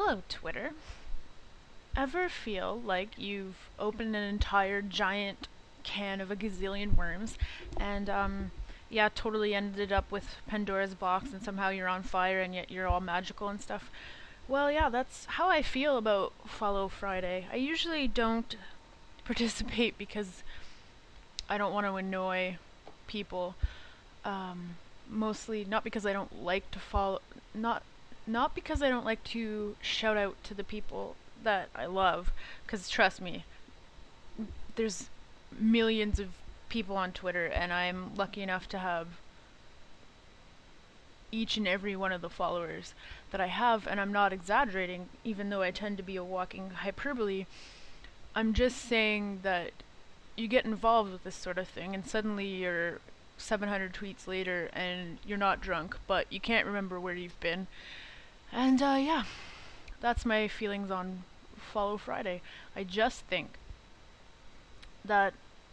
Hello, Twitter. Ever feel like you've opened an entire giant can of a gazillion worms and, yeah, totally ended up with Pandora's box and somehow you're on fire and yet you're all magical and stuff? Well, yeah, that's how I feel about Follow Friday. I usually don't participate because I don't want to annoy people. Um, Mostly not because I don't like to follow, not not because I don't like to shout out to the people that I love. Because trust me, there's millions of people on Twitter, and I'm lucky enough to have each and every one of the followers that I have, and I'm not exaggerating, even though I tend to be a walking hyperbole. I'm just saying that you get involved with this sort of thing, and suddenly you're 700 tweets later and you're not drunk, but you can't remember where you've been. And yeah, that's my feelings on Follow Friday. I just think that,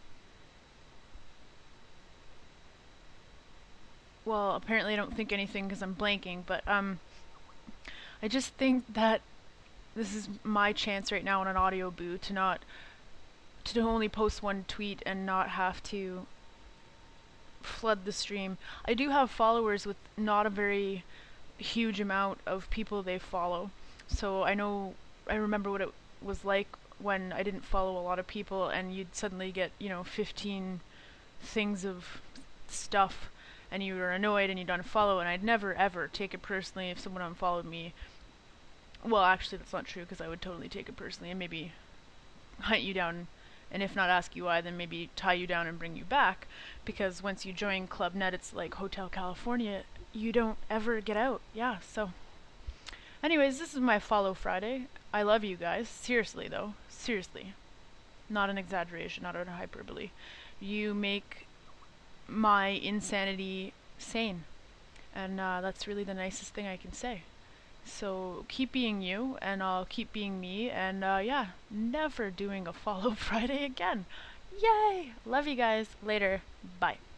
well, apparently I don't think anything because I'm blanking, but I just think that this is my chance right now on an audio boo to only post one tweet and not have to flood the stream. I do have followers with not a very huge amount of people they follow. So I remember what it was like when I didn't follow a lot of people and you'd suddenly get, 15 things of stuff and you were annoyed and you'd unfollow, and I'd never ever take it personally if someone unfollowed me. Well, actually that's not true because I would totally take it personally and maybe hunt you down, and if not ask you why, then maybe tie you down and bring you back. Because once you join Club Med, it's like Hotel California. You don't ever get out. Yeah, so. Anyways, this is my Follow Friday. I love you guys. Seriously, though. Seriously. Not an exaggeration, not an hyperbole. You make my insanity sane. And that's really the nicest thing I can say. So keep being you, and I'll keep being me, and yeah, never doing a Follow Friday again. Yay! Love you guys. Later. Bye.